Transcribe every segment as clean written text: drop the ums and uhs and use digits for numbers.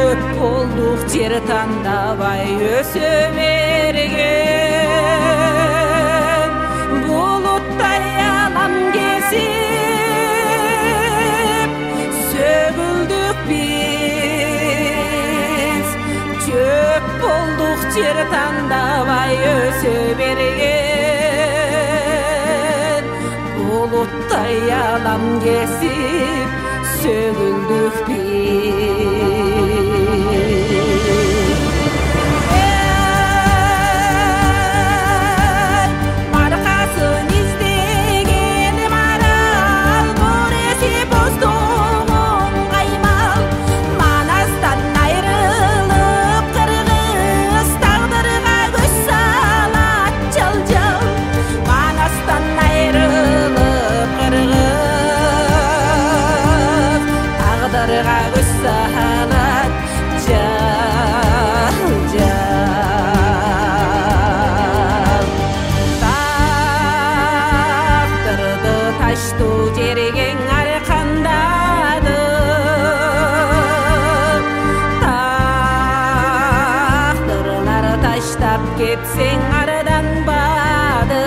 Çöp olduk жер тандабай өсө берген Булуттай алам кесип сөгүлдүк биз Çöp olduk жер тандабай өсө берген Булуттай алам кесип сөгүлдүк Жерген аркандады Тактырлар таштап кетсең арданбады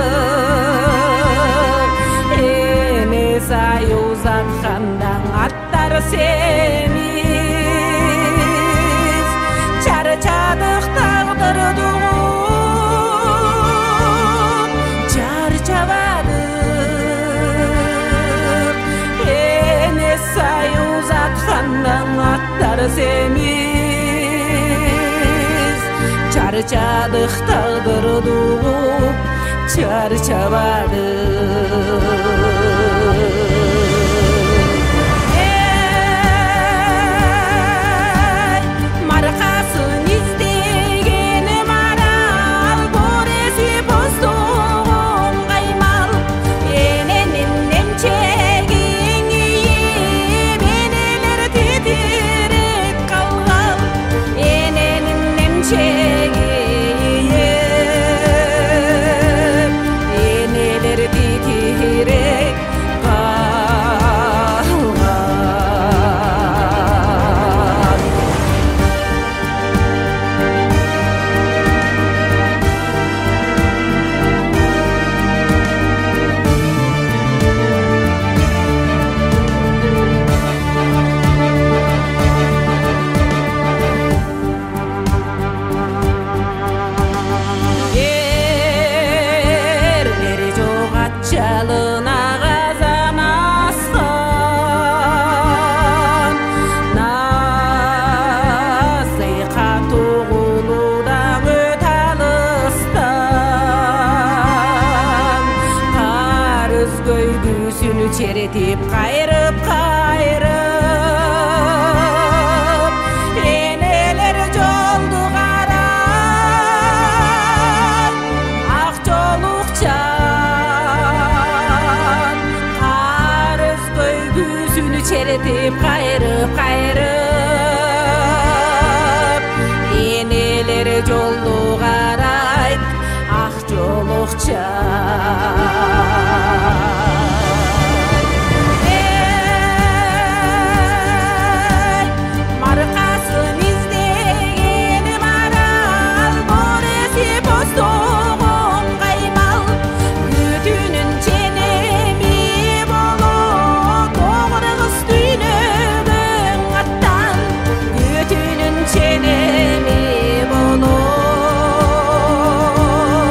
Эне союз аткандан аттар семиз Чарчадык тагдырды аттар семиз Чарчадык тагдырды угуп чарчабады Маркасын издегени марал Борesi боздогон каймал Эненин эмчегин ийип энелер титиреп калган Эненин эмчеги ийип энелер титиреп Жалына казан асқан Насыйқа туғылудан өт алыстан Қарыз көйгүсүн черетип кайрып Энелер жолду карай Ак жолукча Черетип кайрып энелер жолду карайт ак жолукча